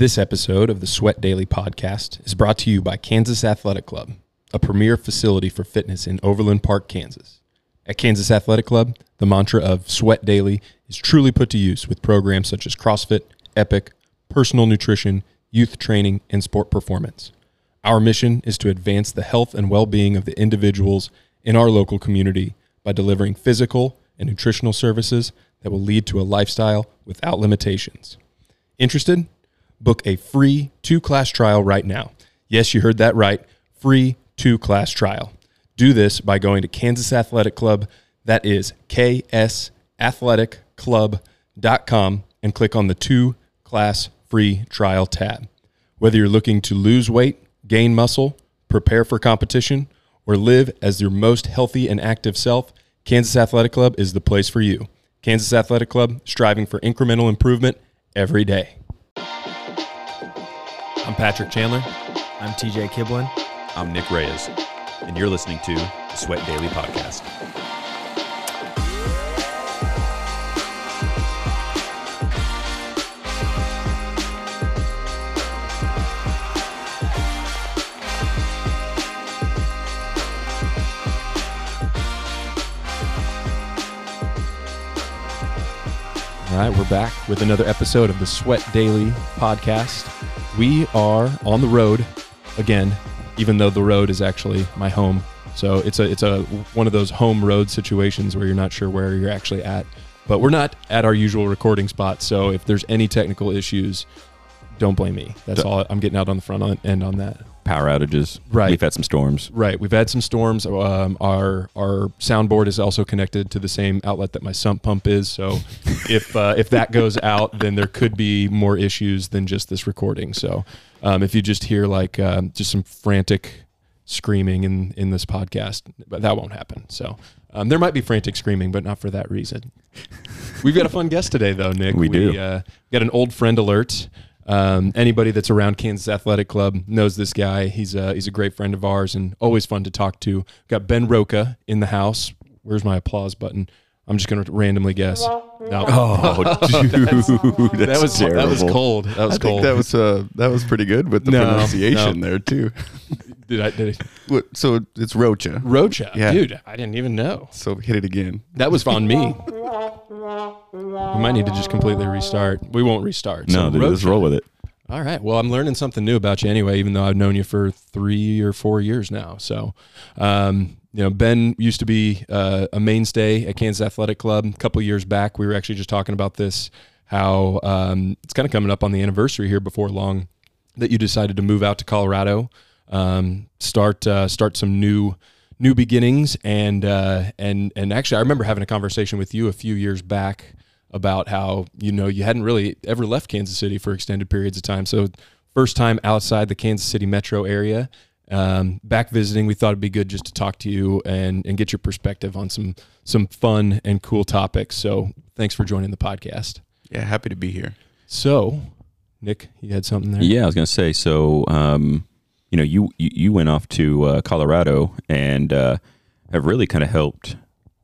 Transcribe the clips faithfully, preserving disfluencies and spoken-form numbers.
This episode of the Sweat Daily podcast is brought to you by Kansas Athletic Club, a premier facility for fitness in Overland Park, Kansas. At Kansas Athletic Club, the mantra of Sweat Daily is truly put to use with programs such as CrossFit, Epic, personal nutrition, youth training, and sport performance. Our mission is to advance the health and well-being of the individuals in our local community by delivering physical and nutritional services that will lead to a lifestyle without limitations. Interested? Book a free two-class trial right now. Yes, you heard that right. Free two-class trial. Do this by going to Kansas Athletic Club, that is K S athletic club dot com, and click on the two-class free trial tab. Whether you're looking to lose weight, gain muscle, prepare for competition, or live as your most healthy and active self, Kansas Athletic Club is the place for you. Kansas Athletic Club, striving for incremental improvement every day. I'm Patrick Chandler. I'm T J Kiblin. I'm Nick Reyes, and you're listening to the Sweat Daily Podcast. All right, we're back with another episode of the Sweat Daily podcast. We are on the road again, even though the road is actually my home. So it's a it's a one of those home road situations where you're not sure where you're actually at. But we're not at our usual recording spot, so if there's any technical issues, don't blame me. That's all. I'm getting out on the front end on that. Power outages. Right. We've had some storms. Right. We've had some storms. Um, our our soundboard is also connected to the same outlet that my sump pump is. So if uh, if that goes out, then there could be more issues than just this recording. So um, if you just hear like um, just some frantic screaming in, in this podcast, but that won't happen. So um, there might be frantic screaming, but not for that reason. We've got a fun guest today, though, Nick. We, we do. Uh, got an old friend alert. Um, anybody that's around Kansas Athletic Club knows this guy. He's a, he's a great friend of ours and always fun to talk to. Got Ben Roca in the house. Where's my applause button? I'm just going to randomly guess. No. Oh, dude, that's that was terrible. That was cold. That was I cold. think that was uh, that was pretty good with the No, pronunciation no. there too. Did I? Did I? What, so it's Rocha. Rocha, Yeah. dude. I didn't even know. So hit it again. That was on me. We might need to just completely restart. We won't restart. No, So dude, let's Rocha. roll with it. All right. Well, I'm learning something new about you anyway, even though I've known you for three or four years now. So, um, you know, Ben used to be uh, a mainstay at Kansas Athletic Club. A couple of years back, we were actually just talking about this, how um, it's kind of coming up on the anniversary here before long that you decided to move out to Colorado, um, start uh, start some new new beginnings, and uh, and and actually, I remember having a conversation with you a few years back about how, you know, you hadn't really ever left Kansas City for extended periods of time. So first time outside the Kansas City metro area, um, back visiting, we thought it'd be good just to talk to you and, and get your perspective on some, some fun and cool topics. So thanks for joining the podcast. Yeah, happy to be here. So Nick, you had something there? Yeah, I was going to say, so, um, you know, you, you, you went off to uh, Colorado and uh, have really kind of helped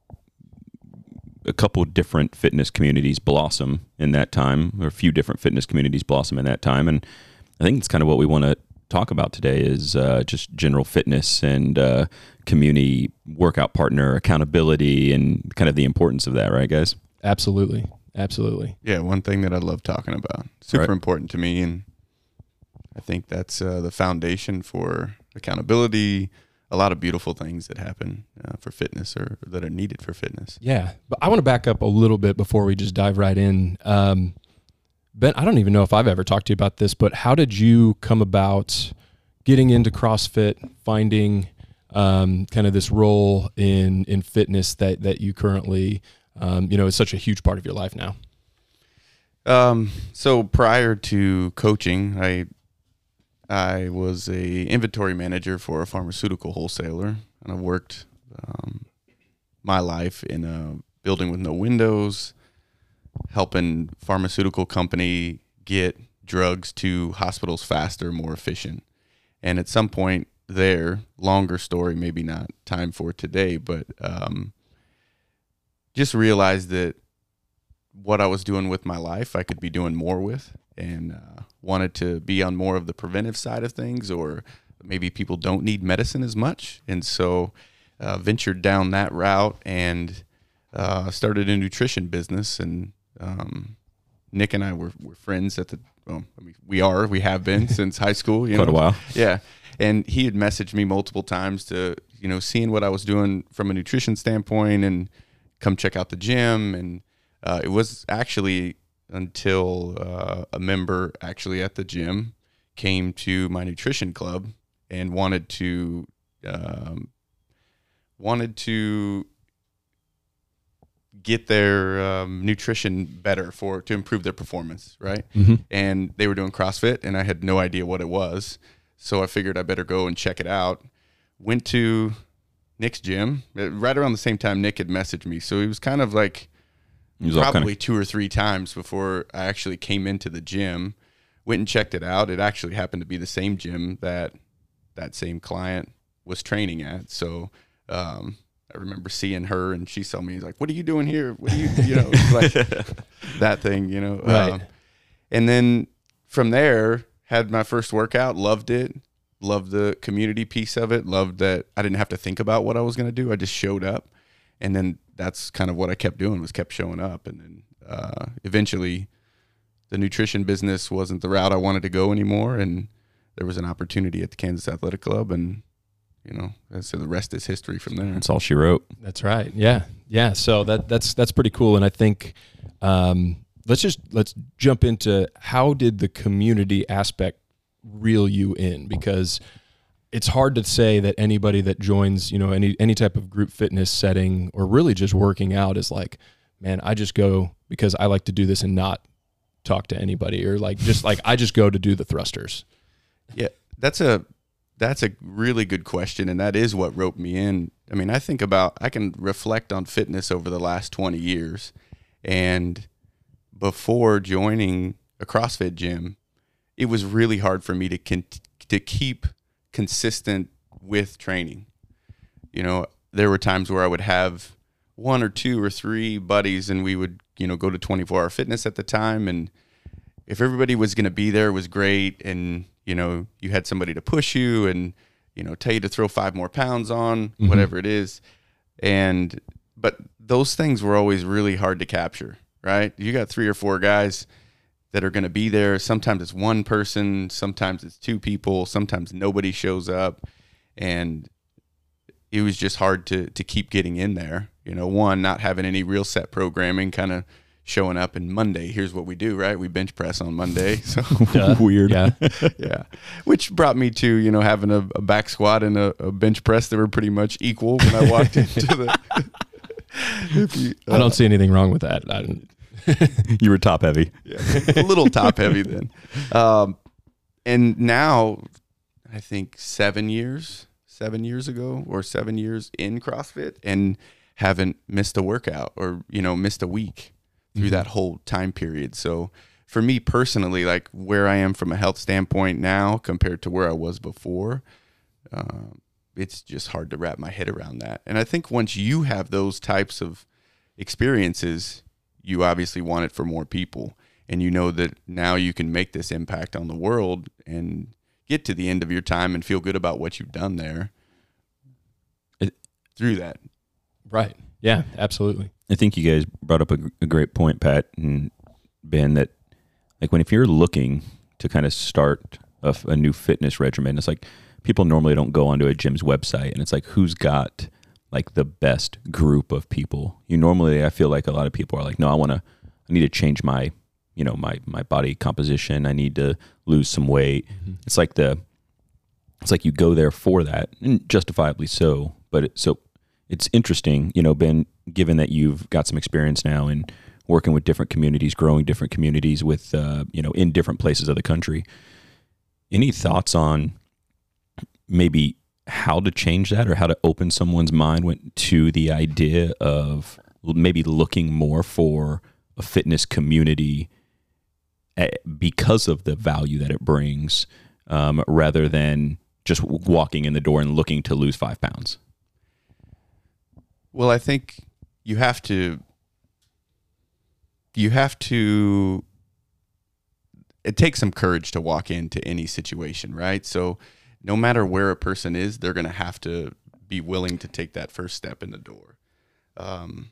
a couple different fitness communities blossom in that time, or a few different fitness communities blossom in that time. And I think it's kind of what we want to talk about today is uh, just general fitness and uh, community workout partner accountability and kind of the importance of that, right, guys? Absolutely. Absolutely. Yeah, one thing that I love talking about. Super Right. important to me, and I think that's uh, the foundation for accountability. A lot of beautiful things that happen uh, for fitness or that are needed for fitness. Yeah, but I want to back up a little bit before we just dive right in. Um, Ben, I don't even know if I've ever talked to you about this, but how did you come about getting into CrossFit, finding um, kind of this role in in fitness that that you currently, um, you know, is such a huge part of your life now? Um, so prior to coaching, I I was a inventory manager for a pharmaceutical wholesaler, and I worked um, my life in a building with no windows, helping pharmaceutical company get drugs to hospitals faster, more efficient. And at some point there, longer story, maybe not time for today, but um, just realized that what I was doing with my life, I could be doing more with. And uh, wanted to be on more of the preventive side of things, or maybe people don't need medicine as much. And so uh, ventured down that route and uh, started a nutrition business. And um, Nick and I were, were friends at the, well, I mean, we are, we have been since high school. You Quite know? a while. Yeah. And he had messaged me multiple times to, you know, seeing what I was doing from a nutrition standpoint and come check out the gym. And uh, it was actually until uh, a member actually at the gym came to my nutrition club and wanted to um, wanted to get their um, nutrition better for to improve their performance, right? Mm-hmm. And they were doing CrossFit, and I had no idea what it was, so I figured I better go and check it out. Went to Nick's gym right around the same time Nick had messaged me, so it was kind of like He was all probably kind of, two or three times before I actually came into the gym. Went and checked it out. It actually happened to be the same gym that that same client was training at. So um, I remember seeing her, and she saw me. He's like, "What are you doing here? What are you, you know, like that thing, you know?" Right. Um, and then from there, had my first workout. Loved it. Loved the community piece of it. Loved that I didn't have to think about what I was going to do. I just showed up, and then that's kind of what I kept doing, was kept showing up. And then uh, eventually the nutrition business wasn't the route I wanted to go anymore. And there was an opportunity at the Kansas Athletic Club, and, you know, so the rest is history from there. that's all she wrote. That's right. Yeah. Yeah. So that that's that's pretty cool. And I think um, let's just let's jump into, how did the community aspect reel you in? Because it's hard to say that anybody that joins, you know, any any type of group fitness setting, or really just working out, is like, man, I just go because I like to do this and not talk to anybody, or like just like I just go to do the thrusters. Yeah, that's a that's a really good question, and that is what roped me in. I mean, I think about, I can reflect on fitness over the last twenty years, and before joining a CrossFit gym, it was really hard for me to con- to keep consistent with training. You know, there were times where I would have one or two or three buddies, and we would, you know, go to twenty-four hour fitness at the time, and if everybody was going to be there, it was great. And, you know, you had somebody to push you and, you know, tell you to throw five more pounds on, Mm-hmm. whatever it is. And, but those things were always really hard to capture, right? You got three or four guys that are going to be there. Sometimes it's one person, sometimes it's two people, sometimes nobody shows up. And it was just hard to, to keep getting in there. You know, one, not having any real set programming, kind of showing up, and Monday, here's what we do, right? We bench press on Monday. So Weird. Yeah. yeah, which brought me to, you know, having a, a back squat and a, a bench press that were pretty much equal when I walked into the. if you, uh, I don't see anything wrong with that. I don't, You were top heavy. yeah, a little top heavy then. Um, and now, I think seven years, seven years ago, or seven years in CrossFit, and haven't missed a workout, or, you know, missed a week through that whole time period. So for me personally, like where I am from a health standpoint now compared to where I was before, uh, it's just hard to wrap my head around that. And I think once you have those types of experiences, you obviously want it for more people. And you know that now you can make this impact on the world and get to the end of your time and feel good about what you've done there It, through that. right. Yeah, absolutely. I think you guys brought up a, a great point, Pat and Ben, that like when if you're looking to kind of start a, a new fitness regimen, it's like people normally don't go onto a gym's website, and it's like, who's got like the best group of people? You normally, I feel like a lot of people are like, no, I want to, I need to change my, you know, my my body composition. I need to lose some weight. Mm-hmm. It's like the, it's like you go there for that, and justifiably so. But it, so it's interesting, you know, Ben, given that you've got some experience now in working with different communities, growing different communities with, uh, you know, in different places of the country. Any thoughts on maybe how to change that, or how to open someone's mind went to the idea of maybe looking more for a fitness community because of the value that it brings, um, rather than just walking in the door and looking to lose five pounds? Well, I think you have to, you have to, it takes some courage to walk into any situation, right? So no matter where a person is, they're going to have to be willing to take that first step in the door. Um,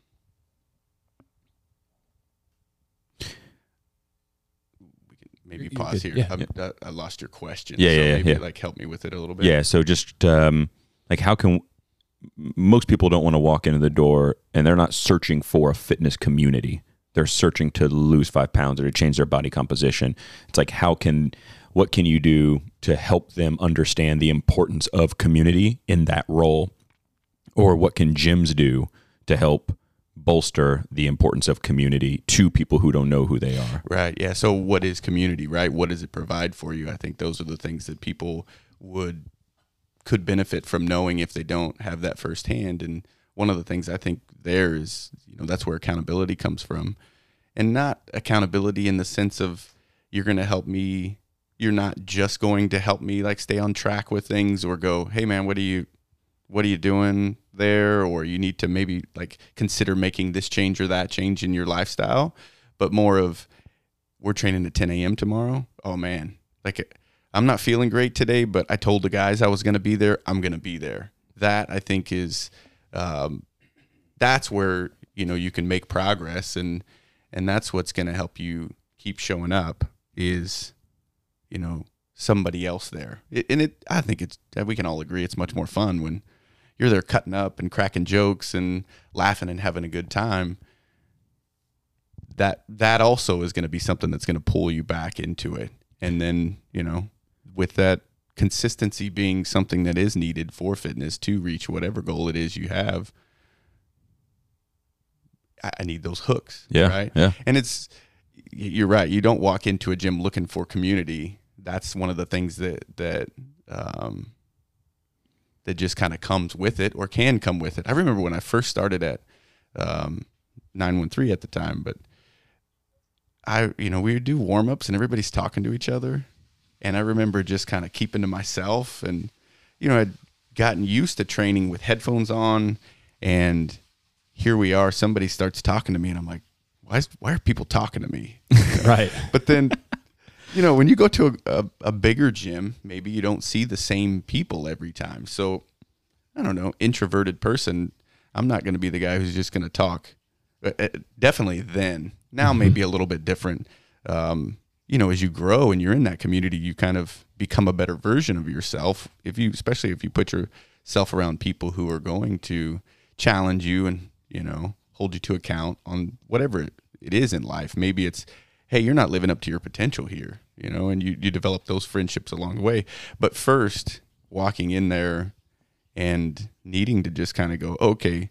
we can maybe pause here. Yeah, I, yeah. I lost your question. Yeah, so yeah, maybe yeah. like help me with it a little bit. Yeah. So just um, like how can most people don't want to walk into the door and they're not searching for a fitness community. They're searching to lose five pounds or to change their body composition. It's like, how can, what can you do to help them understand the importance of community in that role? Or what can gyms do to help bolster the importance of community to people who don't know who they are? Right. Yeah. So what is community, right? What does it provide for you? I think those are the things that people would, could benefit from knowing if they don't have that firsthand. And one of the things I think there is, you know, that's where accountability comes from, and not accountability in the sense of you're going to help me. You're not just going to help me like stay on track with things or go, hey man, what are you, what are you doing there? Or you need to maybe like consider making this change or that change in your lifestyle, but more of we're training at ten a.m. tomorrow. Oh man, like I'm not feeling great today, but I told the guys I was going to be there. I'm going to be there. That I think is, um, that's where, you know, you can make progress, and, and that's what's going to help you keep showing up is, you know, somebody else there. It, and it, I think it's, we can all agree it's much more fun when you're there cutting up and cracking jokes and laughing and having a good time. That, that also is going to be something that's going to pull you back into it. And then, you know, with that consistency being something that is needed for fitness to reach whatever goal it is you have, I need those hooks. Yeah. Right. Yeah. And it's, you're right. You don't walk into a gym looking for community. That's one of the things that, that, um, that just kind of comes with it or can come with it. I remember when I first started at, um, nine one three at the time, but I, you know, we would do warm-ups and everybody's talking to each other. And I remember just kind of keeping to myself, and, you know, I'd gotten used to training with headphones on, and here we are, somebody starts talking to me and I'm like, why is, why are people talking to me? Right. But then, you know, when you go to a, a, a bigger gym, maybe you don't see the same people every time. So I don't know, introverted person, I'm not going to be the guy who's just going to talk. Uh, definitely then. Now Mm-hmm. maybe a little bit different. Um, you know, as you grow and you're in that community, you kind of become a better version of yourself. If you, especially if you put yourself around people who are going to challenge you and, you know, hold you to account on whatever it is in life. Maybe it's, hey, you're not living up to your potential here, you know, and you, you develop those friendships along the way. But first, walking in there and needing to just kind of go, okay,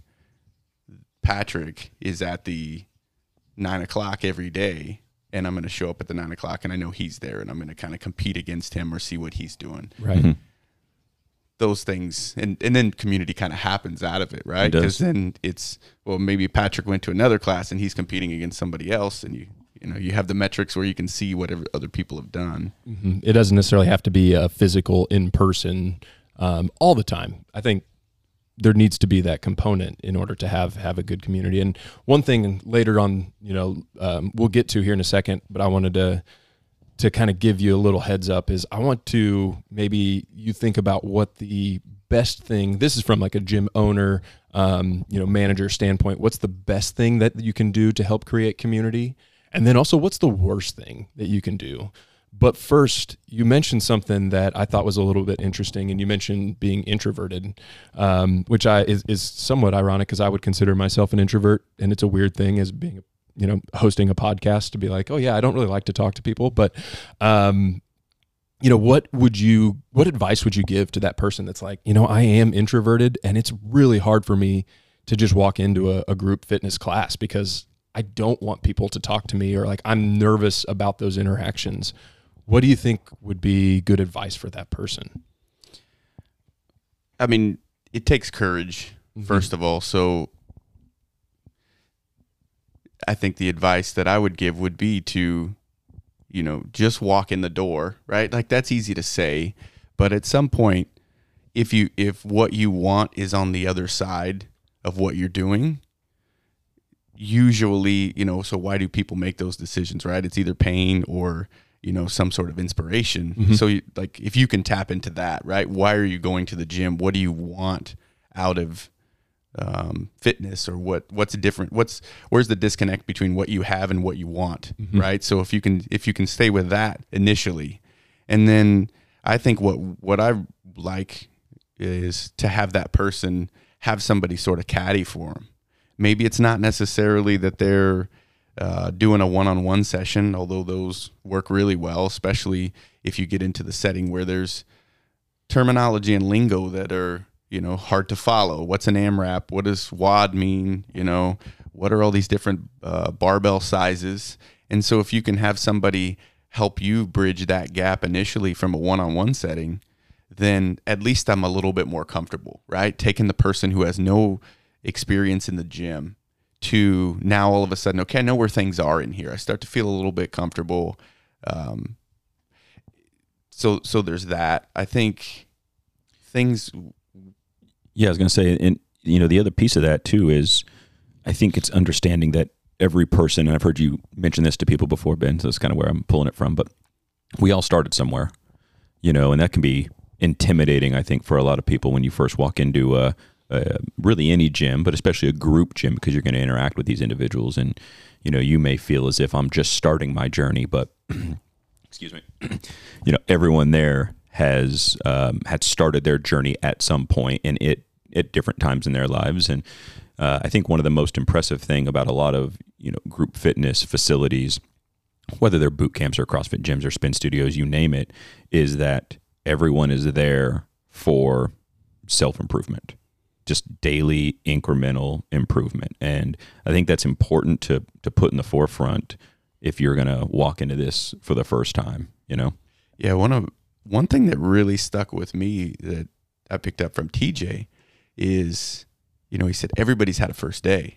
Patrick is at the nine o'clock every day, and I'm going to show up at the nine o'clock, and I know he's there, and I'm going to kind of compete against him or see what he's doing. Right. Mm-hmm. Those things, and, and then community kind of happens out of it, right? It does. Because then it's, well, maybe Patrick went to another class and he's competing against somebody else, and you you know you have the metrics where you can see what other people have done. Mm-hmm. It doesn't necessarily have to be a physical in person um, all the time. I think there needs to be that component in order to have have a good community. And one thing later on, you know, um, we'll get to here in a second, but I wanted to to kind of give you a little heads up is I want to maybe you think about what the best thing, this is from like a gym owner, um, you know, manager standpoint, what's the best thing that you can do to help create community? And then also what's the worst thing that you can do? But first, you mentioned something that I thought was a little bit interesting, and you mentioned being introverted, um, which I is, is somewhat ironic because I would consider myself an introvert, and it's a weird thing as being, you know, hosting a podcast to be like, oh yeah, I don't really like to talk to people, but, um, you know, what would you, what advice would you give to that person that's like, you know, I am introverted, and it's really hard for me to just walk into a, a group fitness class because I don't want people to talk to me, or like I'm nervous about those interactions. What do you think would be good advice for that person? I mean, it takes courage, Mm-hmm. first of all. So I think the advice that I would give would be to, you know, just walk in the door, right? Like that's easy to say, but at some point, if you, if what you want is on the other side of what you're doing, usually, you know, so why do people make those decisions, right? It's either pain or, you know, some sort of inspiration. Mm-hmm. So you, like, if you can tap into that, right? Why are you going to the gym? What do you want out of um, fitness, or what, what's different? What's, where's the disconnect between what you have and what you want, Mm-hmm. right? So if you can, if you can stay with that initially, and then I think what, what I like is to have that person have somebody sort of caddy for them. Maybe it's not necessarily that they're uh, doing a one-on-one session, although those work really well, especially if you get into the setting where there's terminology and lingo that are, you know, hard to follow. What's an AMRAP? What does W O D mean? You know, what are all these different uh, barbell sizes? And so if you can have somebody help you bridge that gap initially from a one-on-one setting, then at least I'm a little bit more comfortable, right? Taking the person who has no experience in the gym to now all of a sudden, okay, I know where things are in here. I start to feel a little bit comfortable. Um, so, so there's that. I think things. Yeah, I was going to say, and you know, the other piece of that too is, I think it's understanding that every person, and I've heard you mention this to people before, Ben, so that's kind of where I'm pulling it from, but we all started somewhere, you know, and that can be intimidating, I think, for a lot of people when you first walk into a, a really any gym, but especially a group gym, because you're going to interact with these individuals, and you know, you may feel as if I'm just starting my journey, but excuse me, you know, everyone there has um, had started their journey at some point, and it at different times in their lives. And uh, I think one of the most impressive thing about a lot of, you know, group fitness facilities, whether they're boot camps or CrossFit gyms or spin studios, you name it, is that everyone is there for self-improvement, just daily incremental improvement. And I think that's important to to put in the forefront if you're going to walk into this for the first time, you know? Yeah, one of one thing that really stuck with me that I picked up from T J is, you know, he said everybody's had a first day.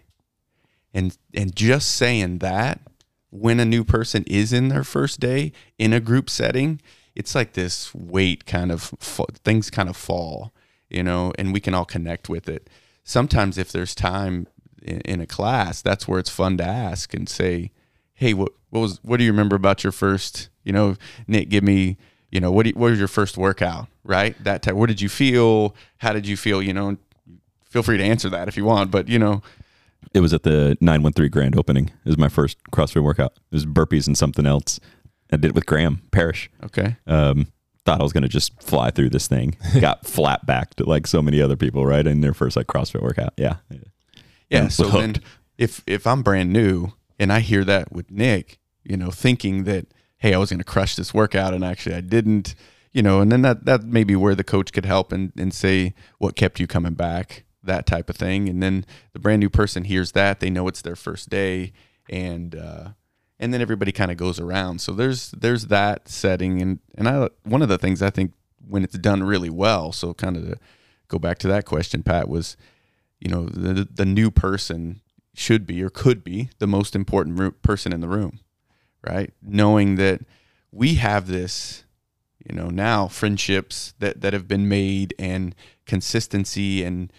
And and just saying that when a new person is in their first day in a group setting, it's like this weight kind of, things kind of fall, you know, and we can all connect with it. Sometimes if there's time in, in a class, that's where it's fun to ask and say, hey, what, what was, what do you remember about your first, you know, Nick, give me, you know, what do you, what was your first workout, right? That type, what did you feel? How did you feel? You know, feel free to answer that if you want, but you know. It was at the nine one three grand opening. It was my first CrossFit workout. It was burpees and something else. I did it with Graham Parrish. Okay. Um, thought I was going to just fly through this thing. Got flat backed like so many other people, right? In their first like CrossFit workout. Yeah. Yeah. And So hooked. then if, if I'm brand new and I hear that with Nick, you know, thinking that, hey, I was going to crush this workout and actually I didn't, you know, and then that, that may be where the coach could help and, and say what kept you coming back, that type of thing. And then the brand new person hears that, they know it's their first day, and, uh, and then everybody kind of goes around. So there's, there's that setting. And, and I, one of the things I think when it's done really well, so kind of to go back to that question, Pat, was, you know, the, the new person should be, or could be, the most important ro- person in the room, right? Knowing that we have this, you know, now friendships that, that have been made, and consistency, and,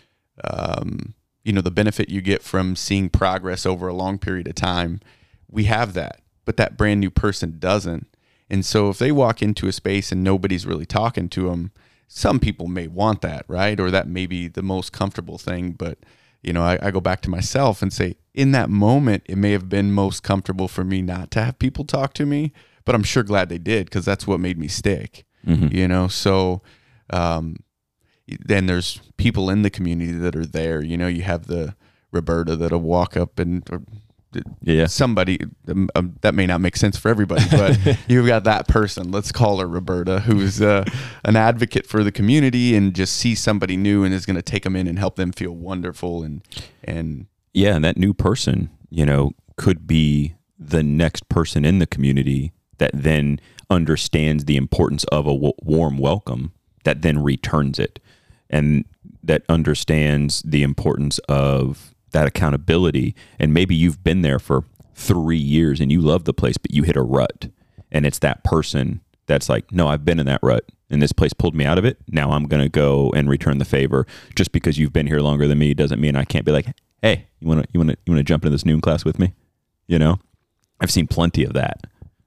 um, you know, the benefit you get from seeing progress over a long period of time. We have that, but that brand new person doesn't. And so if they walk into a space and nobody's really talking to them, some people may want that, right? Or that may be the most comfortable thing. But, you know, I, I go back to myself and say, in that moment, it may have been most comfortable for me not to have people talk to me, but I'm sure glad they did, because that's what made me stick, Mhm. you know? So, um, then there's people in the community that are there. You know, you have the Roberta that'll walk up and, or Yeah. somebody um, um, that may not make sense for everybody, but you've got that person, let's call her Roberta, who's uh, an advocate for the community and just sees somebody new and is going to take them in and help them feel wonderful. And, and Yeah, and that new person, you know, could be the next person in the community that then understands the importance of a w- warm welcome, that then returns it, and that understands the importance of that accountability. And maybe you've been there for three years and you love the place, but you hit a rut, and it's that person that's like, no, I've been in that rut and this place pulled me out of it. Now I'm going to go and return the favor. Just because you've been here longer than me doesn't mean I can't be like, hey, you want to, you want to, you want to jump into this noon class with me? You know, I've seen plenty of that.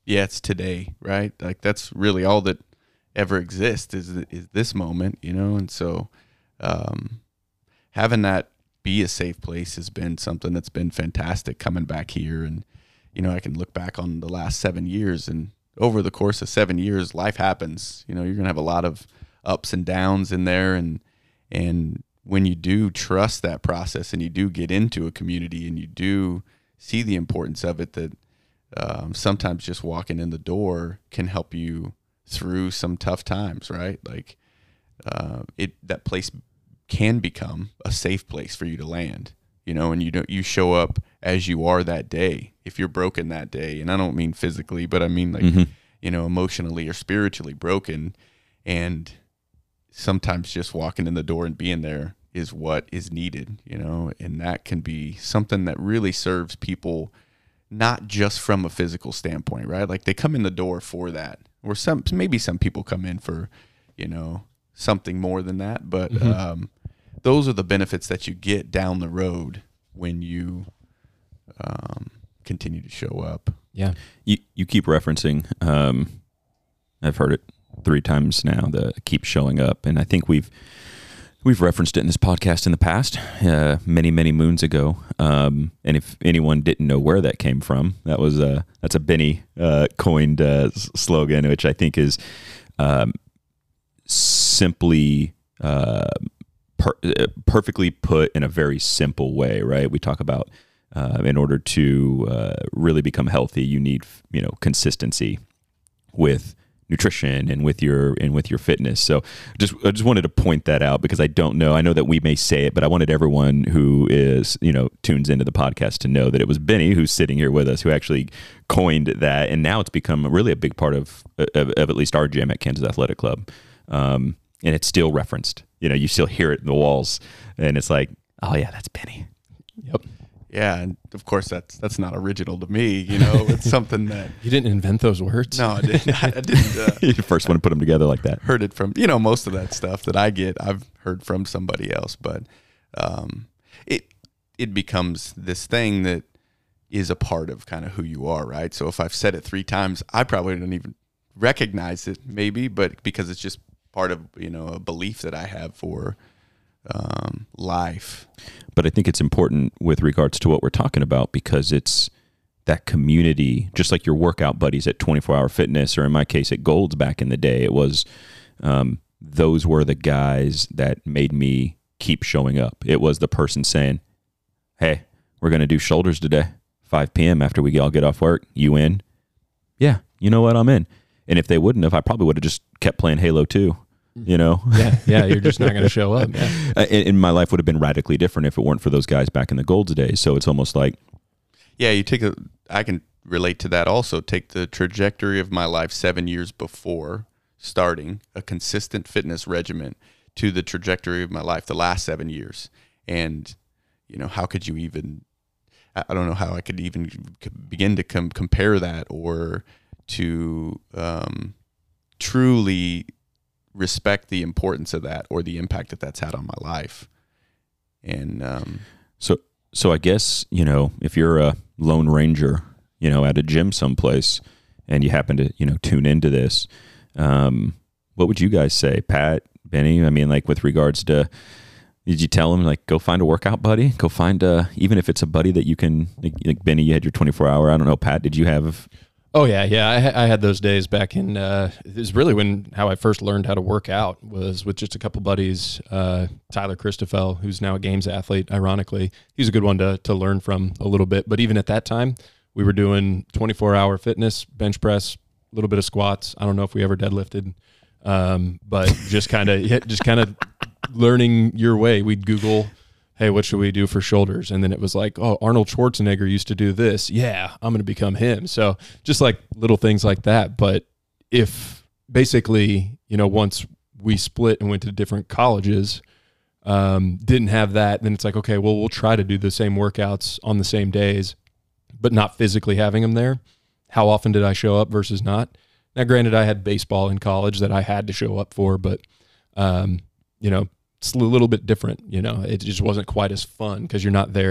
yeah, it's today, right? Like that's really all that ever exists is is this moment, you know. And so um, having that be a safe place has been something that's been fantastic coming back here. And you know, I can look back on the last seven years, and over the course of seven years, life happens. You know, you're gonna have a lot of ups and downs in there, and and when you do trust that process and you do get into a community and you do see the importance of it, that um, sometimes just walking in the door can help you through some tough times, right? Like uh, it, that place can become a safe place for you to land, you know, and you don't, you show up as you are that day. If you're broken that day, and I don't mean physically, but I mean like, mm-hmm. you know, emotionally or spiritually broken, and sometimes just walking in the door and being there is what is needed, you know, and that can be something that really serves people, not just from a physical standpoint, right? Like they come in the door for that, or some, maybe some people come in for, you know, something more than that, but mm-hmm. um, those are the benefits that you get down the road when you um, continue to show up. Yeah. You, you keep referencing, um, I've heard it three times now, the keep showing up. And I think we've, we've referenced it in this podcast in the past, uh, many, many moons ago. Um, and if anyone didn't know where that came from, that was a, that's a Benny uh, coined uh, slogan, which I think is um, simply uh, per- perfectly put in a very simple way, right? We talk about uh, in order to uh, really become healthy, you need, you know, consistency with nutrition and with your and with your fitness. So just I just wanted to point that out, because I don't know. I know that we may say it, but I wanted everyone who is, you know, tunes into the podcast to know that it was Benny who's sitting here with us who actually coined that, and now it's become really a big part of of, of at least our gym at Kansas Athletic Club. Um, and it's still referenced. You know, you still hear it in the walls, and it's like, oh yeah, that's Benny. Yep. Yeah, and of course that's that's not original to me. You know, it's something that you didn't invent those words. No, I didn't. I didn't. Uh, You're the first one to put them together like that. Heard it from, you know, most of that stuff that I get, I've heard from somebody else. But um, it it becomes this thing that is a part of kind of who you are, right? So if I've said it three times, I probably don't even recognize it, maybe, but because it's just part of, you know, a belief that I have for um, life. But I think it's important with regards to what we're talking about, because it's that community, just like your workout buddies at twenty-four hour Fitness, or in my case at Gold's back in the day. It was, um, those were the guys that made me keep showing up. It was the person saying, hey, we're going to do shoulders today, five p.m. after we all get off work. You in? Yeah, you know what? I'm in. And if they wouldn't have, I probably would have just kept playing Halo two. You know, yeah, yeah, you're just not going to show up. Yeah. And, and my life would have been radically different if it weren't for those guys back in the Gold's days. So it's almost like, yeah, you take a. I can relate to that also. Take the trajectory of my life seven years before starting a consistent fitness regimen to the trajectory of my life the last seven years, and you know, how could you even? I don't know how I could even begin to com- compare that or to um, truly respect the importance of that or the impact that that's had on my life. And um, so, so I guess, you know, if you're a lone ranger, you know, at a gym someplace and you happen to, you know, tune into this, um, what would you guys say, Pat, Benny? I mean, like with regards to, did you tell him like, go find a workout buddy, go find a, even if it's a buddy that you can, like, like Benny, you had your twenty-four hour, I don't know, Pat, did you have? Oh yeah, yeah. I, I had those days back in. Uh, it was really when how I first learned how to work out was with just a couple buddies. Uh, Tyler Christoffel, who's now a games athlete. Ironically, he's a good one to to learn from a little bit. But even at that time, we were doing twenty-four hour fitness, bench press, a little bit of squats. I don't know if we ever deadlifted, um, but just kind of just kind of learning your way. We'd Google, hey, what should we do for shoulders? And then it was like, oh, Arnold Schwarzenegger used to do this. Yeah, I'm going to become him. So just like little things like that. But if basically, you know, once we split and went to different colleges, um, didn't have that, then it's like, okay, well, we'll try to do the same workouts on the same days, but not physically having them there. How often did I show up versus not? Now, granted, I had baseball in college that I had to show up for, but, um, you know, it's a little bit different, you know, it just wasn't quite as fun because you're not there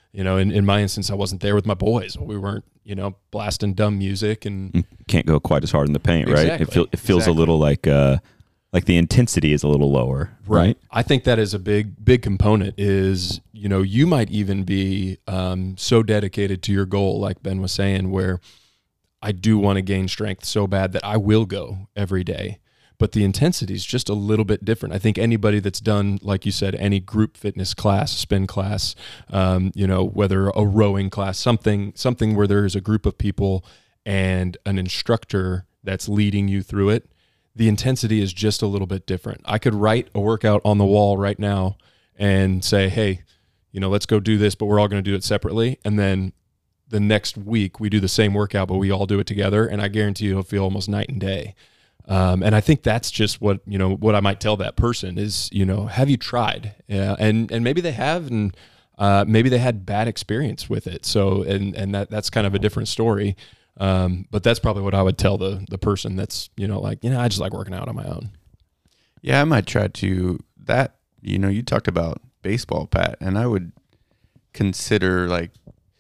You know, in, in my instance, I wasn't there with my boys. We weren't, you know, blasting dumb music and can't go quite as hard in the paint, right? Exactly. It, feel, it feels Exactly. a little like uh, like the intensity is a little lower, right? I think that is a big, big component is, you know, you might even be um, so dedicated to your goal, like Ben was saying, where I do want to gain strength so bad that I will go every day. But the intensity is just a little bit different. I think anybody that's done, like you said, any group fitness class, spin class, um, you know, whether a rowing class, something, something where there is a group of people and an instructor that's leading you through it, the intensity is just a little bit different. I could write a workout on the wall right now and say, hey, you know, let's go do this, but we're all going to do it separately. And then the next week we do the same workout, but we all do it together. And I guarantee you it'll feel almost night and day. Um, and I think that's just what, you know, what I might tell that person is, you know, have you tried? Yeah. And, and maybe they have, and uh, maybe they had bad experience with it. So, and, and that, that's kind of a different story. Um, but that's probably what I would tell the, the person that's, you know, like, you know, I just like working out on my own. Yeah, I might try to that, you know, you talked about baseball, Pat, and I would consider like,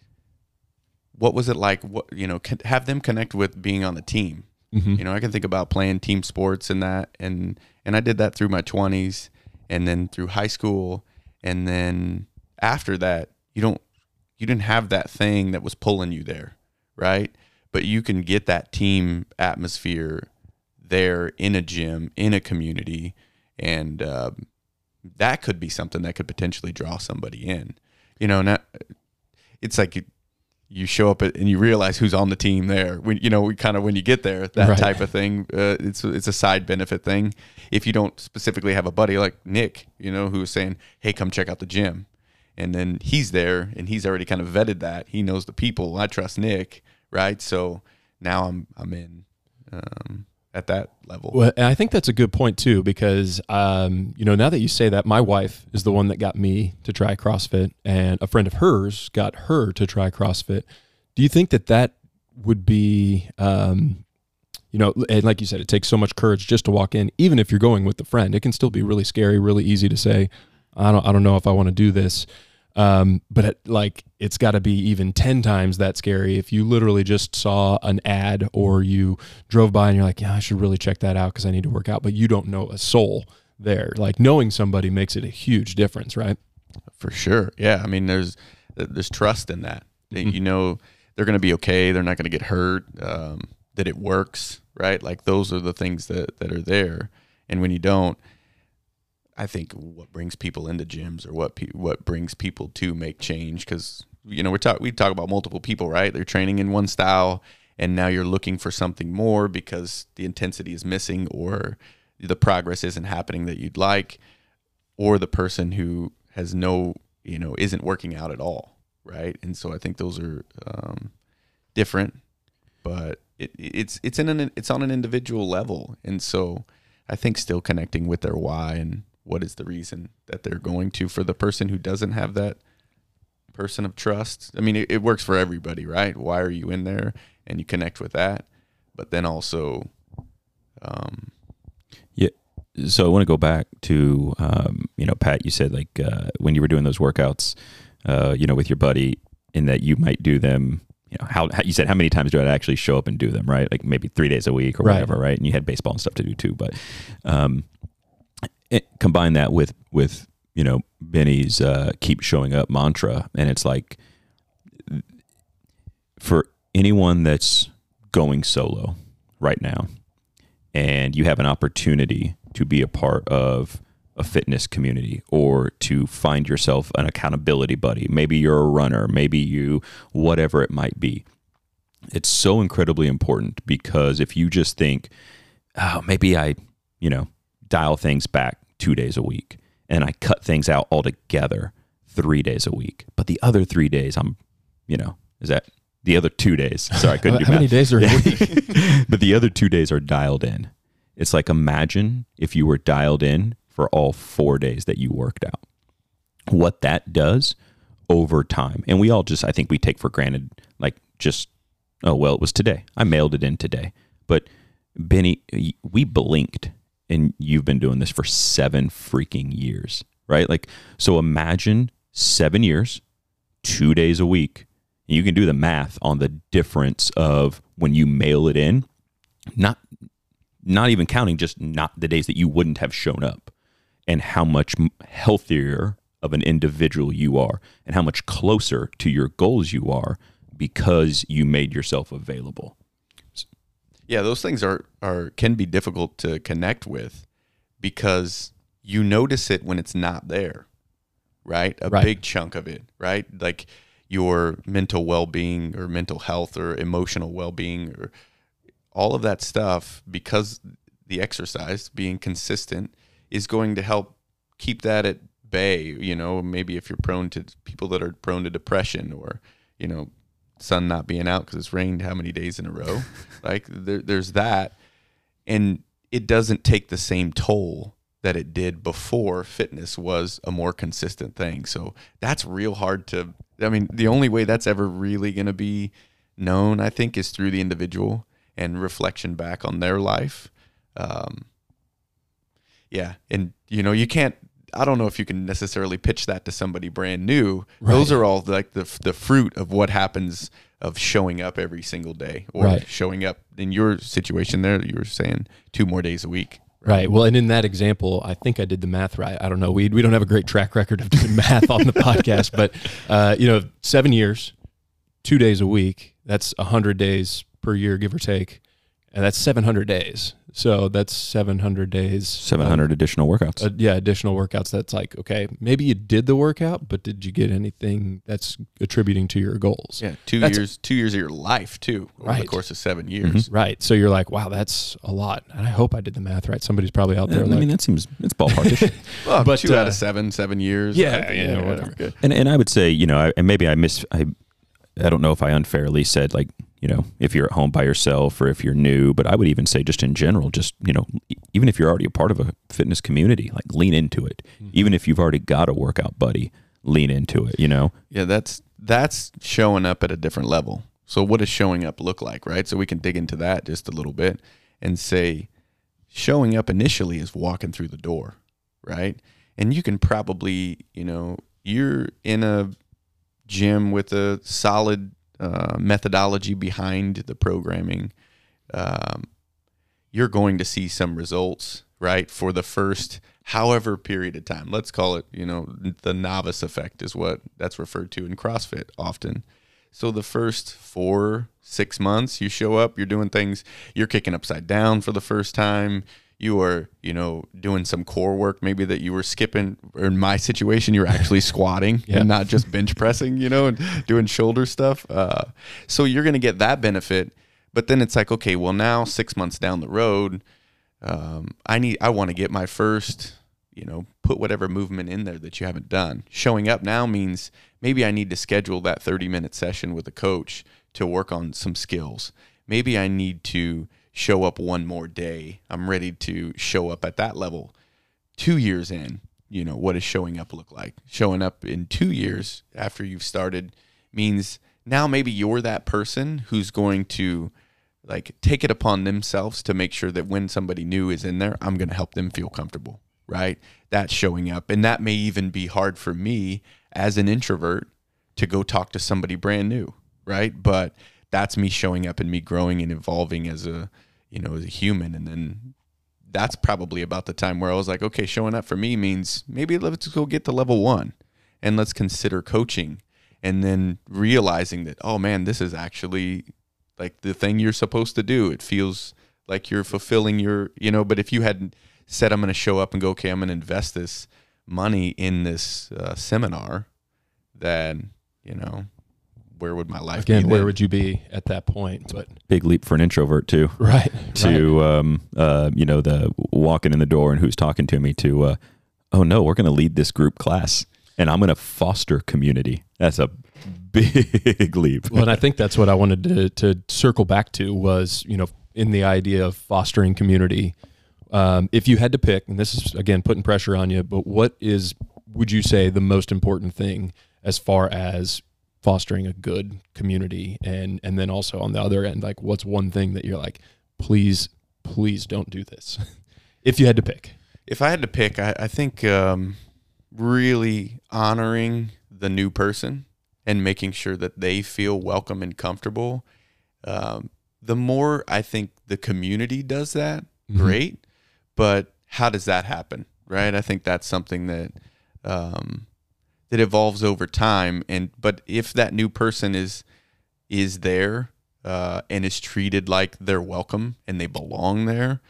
what was it like, what, you know, have them connect with being on the team. Mm-hmm. You know, I can think about playing team sports and that, and and I did that through my twenties, and then through high school, and then after that, you don't, you didn't have that thing that was pulling you there, right? But you can get that team atmosphere there in a gym, in a community, and uh, that could be something that could potentially draw somebody in. You know, not, it's like you, you show up and you realize who's on the team there. When you know, we kind of when you get there, that Right. type of thing. Uh, it's it's a side benefit thing. If you don't specifically have a buddy like Nick, you know, who's saying, "Hey, come check out the gym," and then he's there and he's already kind of vetted that. He knows the people. I trust Nick, right? So now I'm I'm in um, at that level. Well, and I think that's a good point too, because, um, you know, now that you say that, my wife is the one that got me to try CrossFit, and a friend of hers got her to try CrossFit. Do you think that that would be, um, you know, and like you said, it takes so much courage just to walk in, even if you're going with a friend, it can still be really scary, really easy to say, I don't, I don't know if I want to do this. Um, but it, like, it's got to be even ten times that scary if you literally just saw an ad or you drove by and you're like, yeah, I should really check that out because I need to work out, but you don't know a soul there. Like, knowing somebody makes it a huge difference, right? For sure. Yeah. I mean, there's there's trust in that. Mm-hmm. You know, they're going to be okay. They're not going to get hurt. Um, that it works, right? Like, those are the things that, that are there. And when you don't, I think what brings people into gyms, or what pe- what brings people to make change, because, you know, we're talk we talk about multiple people, right? They're training in one style, and now you're looking for something more because the intensity is missing, or the progress isn't happening that you'd like, or the person who has no, you know, isn't working out at all, right? And so I think those are um, different, but it, it's it's in an it's on an individual level, and so I think still connecting with their why and what is the reason that they're going to. For the person who doesn't have that person of trust, I mean, it, it works for everybody, right? Why are you in there? And you connect with that, but then also, um, Yeah. So I want to go back to, um, you know, Pat, you said like uh, when you were doing those workouts, uh, you know, with your buddy, in that you might do them, you know, how, how you said, how many times do I actually show up and do them, right? Like maybe three days a week or Right. whatever, right? And you had baseball and stuff to do too, but um, it, combine that with, with, you know, Benny's uh, keep showing up mantra. And it's like, for anyone that's going solo right now, and you have an opportunity to be a part of a fitness community, or to find yourself an accountability buddy, maybe you're a runner, maybe you, whatever it might be, it's so incredibly important, because if you just think, oh, maybe I, you know, dial things back two days a week and I cut things out altogether three days a week, but the other three days I'm, you know, is that the other two days? Sorry, I couldn't do How math. many days are in a week? But the other two days are dialed in. It's like, imagine if you were dialed in for all four days that you worked out. What that does over time. And we all just, I think we take for granted, like, just, oh, well, it was today. I mailed it in today. But Benny, we blinked, and you've been doing this for seven freaking years, right? Like, so imagine seven years two days a week. You can do the math on the difference of when you mail it in, not not even counting just not the days that you wouldn't have shown up, and how much healthier of an individual you are and how much closer to your goals you are because you made yourself available. Yeah, those things are, are can be difficult to connect with because you notice it when it's not there, right? A Right. big chunk of it, right? Like your mental well-being or mental health or emotional well-being or all of that stuff, because the exercise being consistent is going to help keep that at bay. You know, maybe if you're prone to people that are prone to depression or, you know, sun not being out because it's rained how many days in a row, like there, there's that. And it doesn't take the same toll that it did before fitness was a more consistent thing. So that's real hard to, I mean, the only way that's ever really going to be known, I think, is through the individual and reflection back on their life. Um, yeah. And, you know, you can't, I don't know if you can necessarily pitch that to somebody brand new. Right. Those are all like the the fruit of what happens of showing up every single day, or Right. showing up in your situation there. You were saying two more days a week. Right. Well, and in that example, I think I did the math right. I don't know. We we don't have a great track record of doing math on the podcast, but uh, you know, seven years, two days a week. That's a hundred days per year, give or take, and that's seven hundred days. So that's seven hundred days. seven hundred of, additional workouts. uh, yeah, additional workouts. That's like, okay, maybe you did the workout, but did you get anything that's attributing to your goals? Yeah, two That's- years, two years of your life too, over the Right. course of seven years. Right. So you're like, wow, that's a lot. And I hope I did the math right. Somebody's probably out there I like, mean, that seems, it's ballparkish. Well, But, two out uh, of seven, seven years. yeah, I think, yeah, yeah, whatever. Good. And and I would say, you know, I, and maybe I miss, I, I don't know if I unfairly said, like, you know, if you're at home by yourself or if you're new, but I would even say just in general, just, you know, e- even if you're already a part of a fitness community, like lean into it. Mm-hmm. Even if you've already got a workout buddy, lean into it, you know? Yeah, that's that's showing up at a different level. So what does showing up look like, right? So we can dig into that just a little bit and say showing up initially is walking through the door, right? And you can probably, you know, you're in a gym with a solid uh, methodology behind the programming. Um, you're going to see some results, right, for the first however period of time. Let's call it, you know, the novice effect is what that's referred to in CrossFit often. So the first four, six months, you show up, you're doing things, you're kicking upside down for the first time. You are, you know, doing some core work maybe that you were skipping, or in my situation, you're actually squatting Yeah. and not just bench pressing, you know, and doing shoulder stuff. Uh, so you're going to get that benefit. But then it's like, okay, well, now six months down the road, um, I need, I want to get my first, you know, put whatever movement in there that you haven't done. Showing up now means maybe I need to schedule that thirty minute session with a coach to work on some skills. Maybe I need to show up one more day. I'm ready to show up at that level. Two years in, you know, what does showing up look like? Showing up in two years after you've started means now maybe you're that person who's going to like take it upon themselves to make sure that when somebody new is in there, I'm going to help them feel comfortable, right? That's showing up. And that may even be hard for me as an introvert to go talk to somebody brand new, right? But that's me showing up and me growing and evolving as a, you know, as a human. And then that's probably about the time where I was like, okay, showing up for me means maybe let's go get to level one and let's consider coaching. And then realizing that, oh man, this is actually like the thing you're supposed to do. It feels like you're fulfilling your, you know, but if you hadn't said, I'm going to show up and go, okay, I'm going to invest this money in this uh, seminar, then, you know, where would my life again, be where then? would you be at that point? But Big leap for an introvert too. right. To, um, uh, you know, the walking in the door and who's talking to me to, uh, oh no, we're going to lead this group class and I'm going to foster community. That's a big leap. Well, and I think that's what I wanted to, to circle back to was, you know, in the idea of fostering community. Um, if you had to pick, and this is, again, putting pressure on you, but what is, would you say, the most important thing as far as fostering a good community? And, and then also on the other end, like, what's one thing that you're like, please, please don't do this? If you had to pick. If I had to pick, I, I think um, really honoring the new person and making sure that they feel welcome and comfortable. Um, the more I think the community does that, mm-hmm. great. But how does that happen, right? I think that's something that um, that evolves over time. And but if that new person is is there uh, and is treated like they're welcome and they belong there,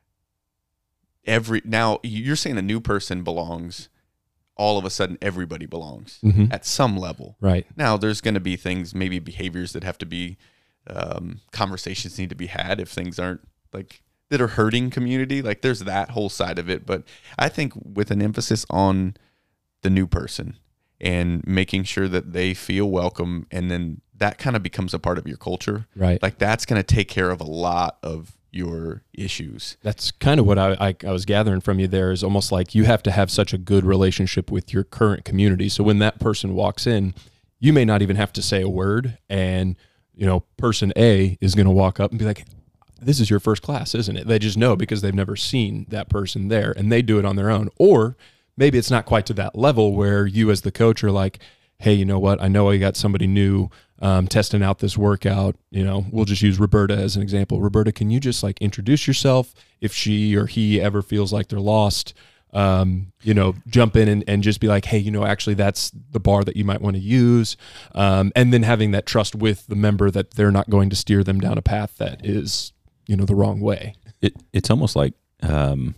every now you're saying a new person belongs. All of a sudden, everybody belongs mm-hmm. at some level. Right. Now, there's going to be things, maybe behaviors that have to be, um, conversations need to be had if things aren't like that are hurting community. Like there's that whole side of it. But I think with an emphasis on the new person and making sure that they feel welcome, and then that kind of becomes a part of your culture. Right. Like that's going to take care of a lot of your issues. That's kind of what I, I I was gathering from you there, is almost like you have to have such a good relationship with your current community. So when that person walks in, you may not even have to say a word, and you know, person A is going to walk up and be like, this is your first class, isn't it? They just know because they've never seen that person there, and they do it on their own. Or maybe it's not quite to that level where you as the coach are like, hey, you know what? I know I got somebody new um, testing out this workout. You know, we'll just use Roberta as an example. Roberta, can you just like introduce yourself? If she or he ever feels like they're lost, um, you know, jump in and, and just be like, hey, you know, actually that's the bar that you might want to use. Um, and then having that trust with the member that they're not going to steer them down a path that is, you know, the wrong way. It, it's almost like um,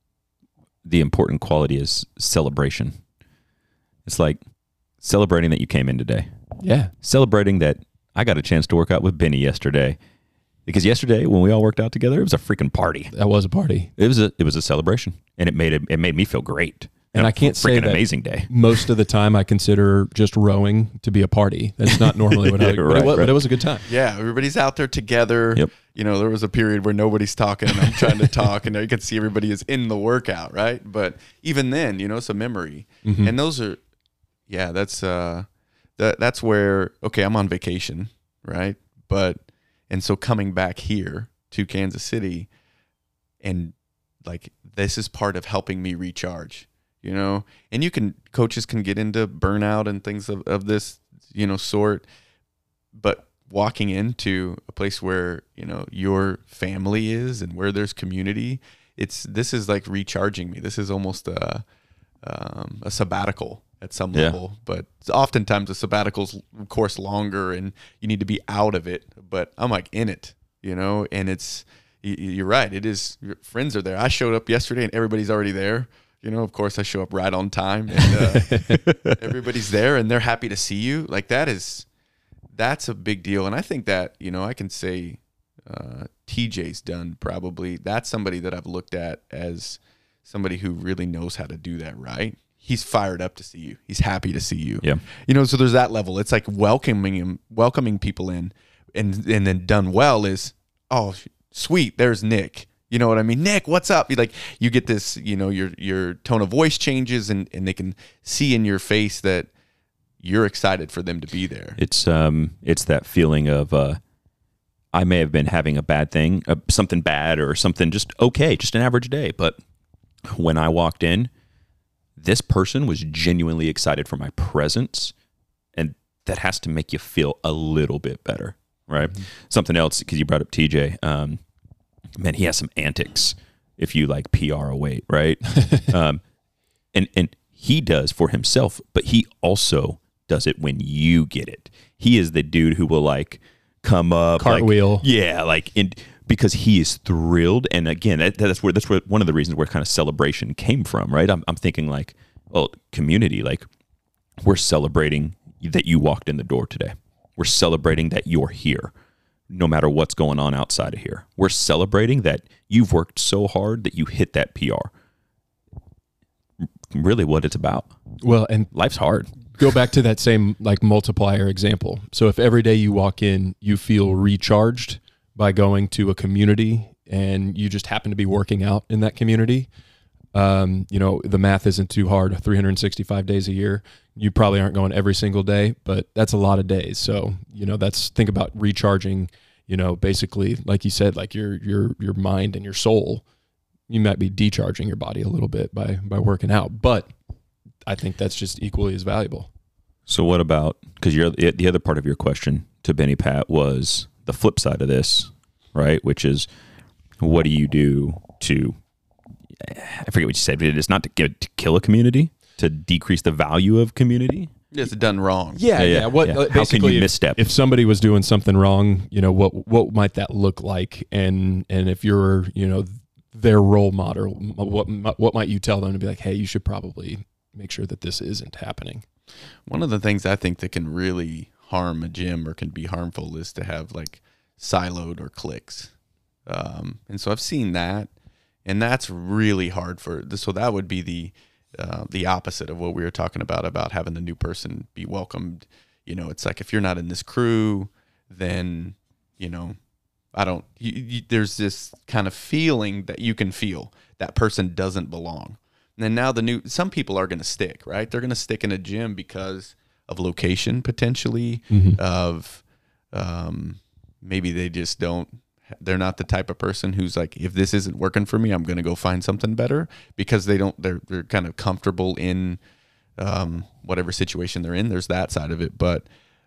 the important quality is celebration. It's like celebrating that you came in today. Yeah. Celebrating that I got a chance to work out with Benny yesterday. Because yesterday when we all worked out together, it was a freaking party. That was a party. It was a it was a celebration, and it made it, it made me feel great. And, and I can't say that amazing day. Most of the time I consider just rowing to be a party. That's not normally what I yeah, but, right, it was, right. but it was a good time. Yeah, everybody's out there together. Yep. You know, there was a period where nobody's talking and I'm trying to talk, and you can see everybody is in the workout, right? But even then, you know, it's a memory. Mm-hmm. And those are, yeah, that's uh, that that's where, okay, I'm on vacation, right? But, and so coming back here to Kansas City, and like, this is part of helping me recharge, you know? And you can, coaches can get into burnout and things of, of this, you know, sort, but walking into a place where, you know, your family is and where there's community, it's, this is like recharging me. This is almost a, um, a sabbatical at some yeah. level, but oftentimes a sabbatical's of course longer and you need to be out of it, but I'm like in it, you know, and it's, you're right. It is, your friends are there. I showed up yesterday and everybody's already there. You know, of course I show up right on time, and uh, everybody's there and they're happy to see you. Like that is, that's a big deal. And I think that, you know, I can say uh, T J's done probably, that's somebody that I've looked at as somebody who really knows how to do that right. He's fired up to see you. He's happy to see you. Yeah. You know, so there's that level. It's like welcoming him, welcoming people in, and and then done well is, oh, sweet, there's Nick. You know what I mean? Nick, what's up? You like, you get this, you know, your your tone of voice changes, and, and they can see in your face that you're excited for them to be there. It's um, it's that feeling of uh, I may have been having a bad thing, uh, something bad or something just okay, just an average day. But when I walked in, this person was genuinely excited for my presence, and that has to make you feel a little bit better, right? Mm-hmm. Something else, because you brought up T J, um, man, he has some antics if you like P R a weight, right? um, and and he does for himself, but he also does it when you get it. He is the dude who will like come up, cartwheel, like, yeah, like in. Because he is thrilled, and again, that, that's where that's where one of the reasons where kind of celebration came from, right? I'm I'm thinking like, well, community, like we're celebrating that you walked in the door today. We're celebrating that you're here, no matter what's going on outside of here. We're celebrating that you've worked so hard that you hit that P R. Really, what it's about. Well, and life's hard. Go back to that same like multiplier example. So if every day you walk in, you feel recharged by going to a community and you just happen to be working out in that community, um, you know, the math isn't too hard, three hundred sixty-five days a year. You probably aren't going every single day, but that's a lot of days. So, you know, that's, think about recharging, you know, basically, like you said, like your, your, your mind and your soul, you might be decharging your body a little bit by, by working out, but I think that's just equally as valuable. So what about, because you're the other part of your question to Benny Pat was the flip side of this, right? Which is, what do you do to, I forget what you said, but it's not to, get, to kill a community, to decrease the value of community. It's done wrong. Yeah, yeah. yeah. What yeah. Uh, How can you if, misstep? If somebody was doing something wrong, you know, what what might that look like? And and if you're, you know, their role model, what what might you tell them to be like, hey, you should probably make sure that this isn't happening? One of the things I think that can really harm a gym or can be harmful is to have like siloed or cliques. Um, and so I've seen that, and that's really hard for. So that would be the Uh, the opposite of what we were talking about, about having the new person be welcomed. You know, it's like, if you're not in this crew, then, you know, I don't, you, you, there's this kind of feeling that you can feel that person doesn't belong. And then now the new, some people are going to stick, right? They're going to stick in a gym because of location potentially, mm-hmm. of um, maybe they just don't, they're not the type of person who's like, if this isn't working for me, I'm going to go find something better, because they don't, they're, they're kind of comfortable in um, whatever situation they're in. There's that side of it. But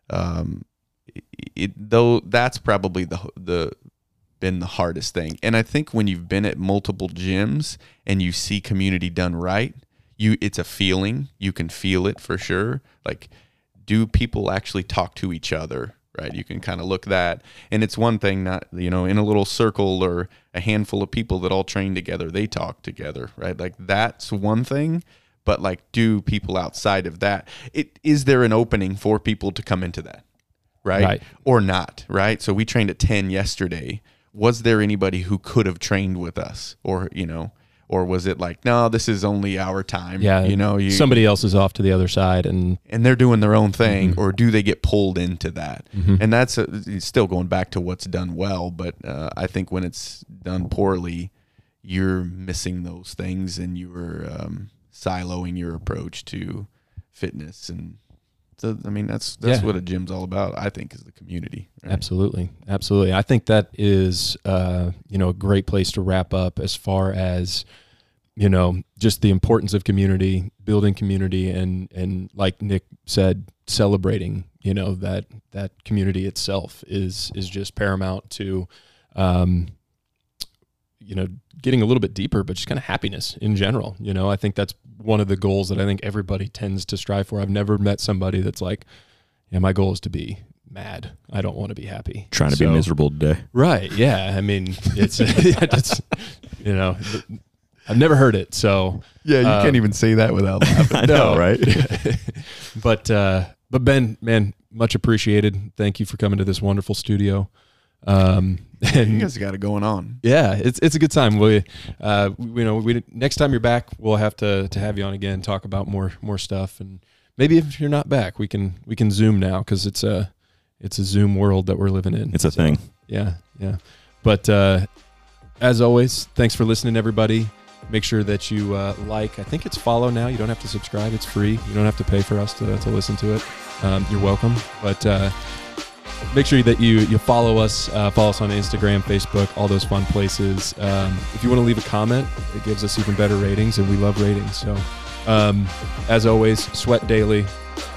um, it, it, though that's probably the, the, been the hardest thing. And I think when you've been at multiple gyms and you see community done right, you, it's a feeling, you can feel it for sure. Like, do people actually talk to each other? Right, you can kind of look that, and it's one thing, not, you know, in a little circle or a handful of people that all train together, they talk together, right? Like, that's one thing, but like, do people outside of that, it is there an opening for people to come into that, right? Right. Or not, right? So we trained at ten yesterday. Was there anybody who could have trained with us, or, you know, or was it like, no, this is only our time? Yeah, you know, you, somebody else is off to the other side, and and they're doing their own thing, mm-hmm. or do they get pulled into that? Mm-hmm. And that's a, it's still going back to what's done well, but uh, I think when it's done poorly, you're missing those things, and you're um, siloing your approach to fitness. And so, I mean, that's that's yeah. what a gym's all about, I think, is the community. Right? Absolutely, absolutely. I think that is uh, you know, a great place to wrap up as far as, you know, just the importance of community, building community, and and like Nick said, celebrating, you know, that that community itself is is just paramount to, um, you know, getting a little bit deeper, but just kind of happiness in general. You know, I think that's one of the goals that I think everybody tends to strive for. I've never met somebody that's like, yeah, my goal is to be mad. I don't want to be happy. Trying to so, be miserable today. Right. Yeah. I mean, it's, it's you know, I've never heard it. So yeah, you uh, can't even say that without laughing. I know, right? but, uh, but Ben, man, much appreciated. Thank you for coming to this wonderful studio. Um, and you guys got it going on. Yeah, it's it's a good time. We, uh, we, you know, we next time you're back, we'll have to to have you on again, talk about more more stuff, and maybe if you're not back, we can we can Zoom now, because it's a it's a Zoom world that we're living in. It's a so, thing. Yeah, yeah. But uh, as always, thanks for listening, everybody. Make sure that you uh, like. I think it's follow now. You don't have to subscribe. It's free. You don't have to pay for us to to listen to it. Um, you're welcome. But uh, make sure that you you follow us. Uh, follow us on Instagram, Facebook, all those fun places. Um, if you want to leave a comment, it gives us even better ratings, and we love ratings. So, um, as always, Sweat Daily.